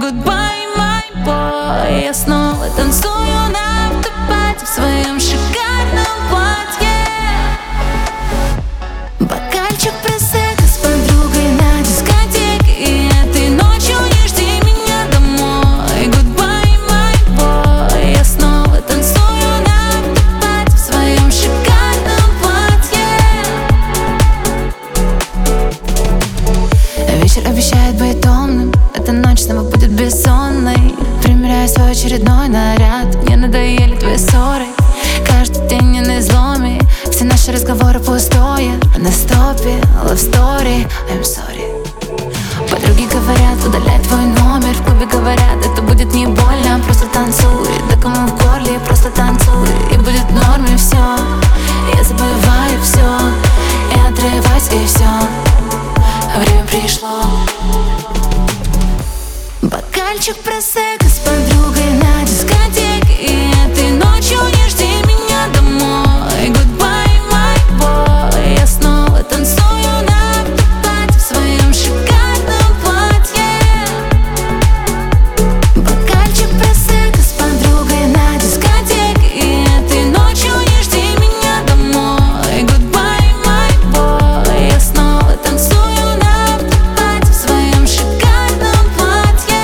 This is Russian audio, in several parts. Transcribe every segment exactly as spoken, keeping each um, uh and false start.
goodbye, my boy. Я снова танцую на автопате в своем шикарном платье. Бокальчик просека с подругой на дискотеке, и этой ночью не жди меня домой. Goodbye, my boy. Я снова танцую на автопате в своем шикарном платье. Вечер обещает быть томным, эта ночь снова будет бессонной. Примеряю свой очередной наряд, мне надоели твои ссоры. Каждый день не на изломе, все наши разговоры пустое. На стопе, love story, I'm sorry. Подруги говорят, удаляй твой номер. В клубе говорят, это будет не больно, просто танцуй. Да кому в горле, просто танцуй, и будет в норме все. Я забываю все, и отрываюсь, и все. Время пришло. Бокальчик просека с подругой на дискотеке, и этой ночью не жди меня домой. Goodbye, my boy. Я снова танцую на автопате в своем шикарном платье. Бокальчик просека с подругой на дискотеке, и этой ночью не жди меня домой. Goodbye, my boy. Я снова танцую на автопате в своем шикарном платье.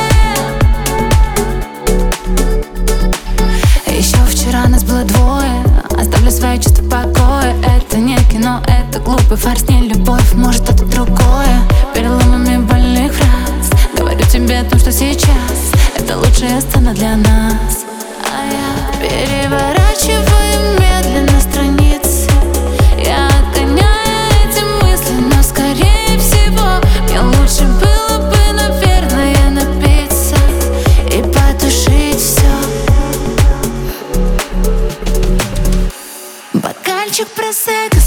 Еще вчера нас было двое, оставлю свои чувства в покое. Это не кино, это глупый фарс, не любовь, может это другое. Переломами больных фраз говорю тебе о том, что сейчас это лучшая сцена для нас. А я переворачиваю медленно страницы, я отгоняю эти мысли, но скорее всего мне лучше было бы, наверное, напиться и потушить все. Бокальчик просека